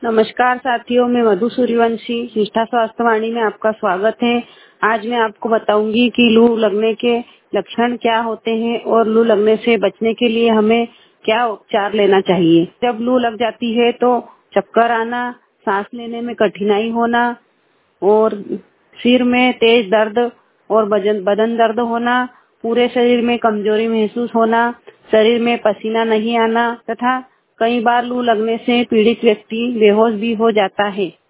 नमस्कार साथियों, मैं मधु सूर्यवंशी निष्ठा स्वास्थ्य वाणी में आपका स्वागत है। आज मैं आपको बताऊंगी कि लू लगने के लक्षण क्या होते हैं और लू लगने से बचने के लिए हमें क्या उपचार लेना चाहिए। जब लू लग जाती है तो चक्कर आना, सांस लेने में कठिनाई होना और सिर में तेज दर्द और बदन दर्द होना, पूरे शरीर में कमजोरी महसूस होना, शरीर में पसीना नहीं आना तथा कई बार लू लगने से पीड़ित व्यक्ति बेहोश भी हो जाता है।